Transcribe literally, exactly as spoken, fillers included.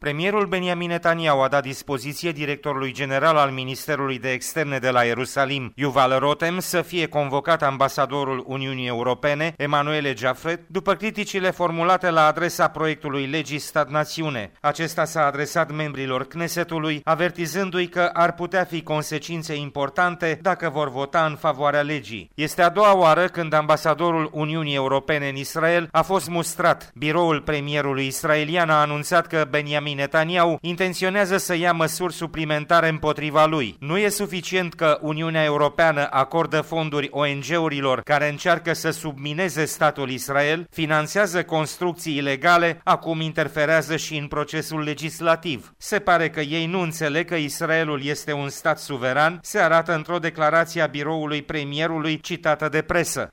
Premierul Benjamin Netanyahu a dat dispoziție directorului general al Ministerului de Externe de la Ierusalim, Yuval Rotem, să fie convocat ambasadorul Uniunii Europene, Emanuele Jaffret, după criticile formulate la adresa proiectului legii stat-națiune. Acesta s-a adresat membrilor Knesetului, avertizându-i că ar putea fi consecințe importante dacă vor vota în favoarea legii. Este a doua oară când ambasadorul Uniunii Europene în Israel a fost mustrat. Biroul premierului israelian a anunțat că Benjamin Netanyahu intenționează să ia măsuri suplimentare împotriva lui. Nu e suficient că Uniunea Europeană acordă fonduri O N G-urilor care încearcă să submineze statul Israel, finanțează construcții ilegale, acum interferează și în procesul legislativ. Se pare că ei nu înțeleg că Israelul este un stat suveran, se arată într-o declarație a biroului premierului citată de presă.